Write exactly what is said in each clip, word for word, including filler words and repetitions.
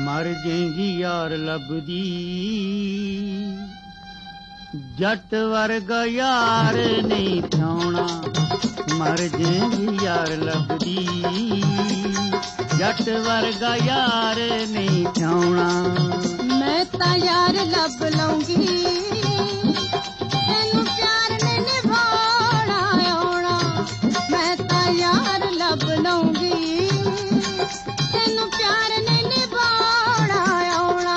मर जेंगी यार लभदी जट वर्गा यार नहीं थ्योना। मर जेंगी यार लभदी जट वर्गा यार नहीं थ्योना। मैं ता यार लब लूंगी तेनू प्यार ने निभाना आउणा। मैं ता यार लब लूंगी तेनू प्यार ने निभाना आउणा।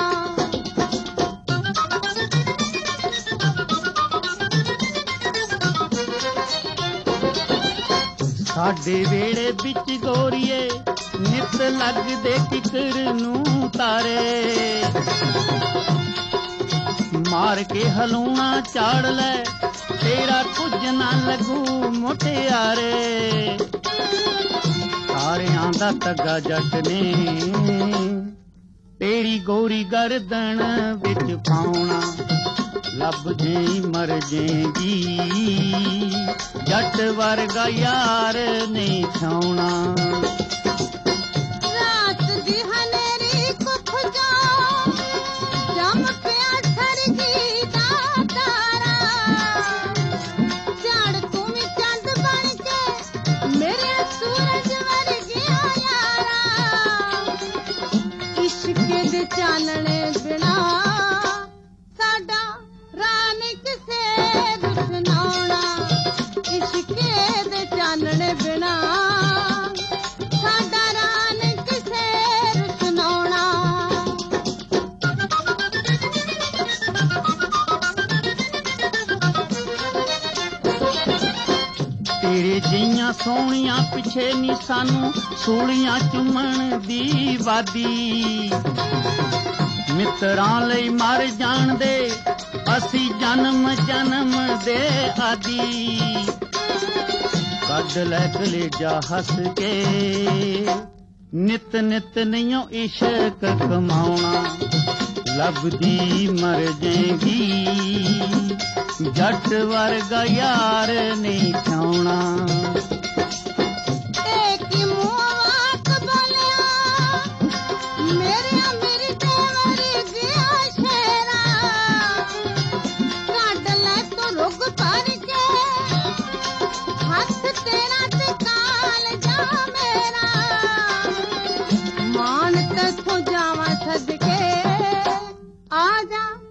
साडे वेड़े बिच गोरीए नित लगदे किकर नूं तारे। मार के हलूणा चाड़ ले तेरा कुछ ना लगू मुटियारे। तारियां दा तगा जट ने तेरी गोरी गर्दन विच पाउणा। लब जेई मर जेंगी जट वर्गा यार नहीं थ्योना। रात दी हनेरी कुख जो जम पिया सरगी दा तारा। चढ़ तू भी चंद बन के मेरे सूरज वर्गिया यारा। इश्क दे चानणे बिना साडा रान किसे दुश्मनाउणा। इश्क दे चानणे बिना साडा रान किसे रुसनाउणा। तेरे जियां सोहणियां पिछे नी सानू सूलियां चुमण दी वादी। मित्रां लई मर जाण दे असी जन्म जन्म दे आदी। कद लै कलेजा हस के नित नित नहियों इश्क कमाउणा। लभदी मर जेंगी जट वर्गा यार नहीं थ्योना। एक मुंह वाक बोलिया मेरे अमीर देवर दिया शेरा। काट ले तो रुग पर के हाथ तेरा ते काल जा मेरा। मान तथों जावा सदके आ जा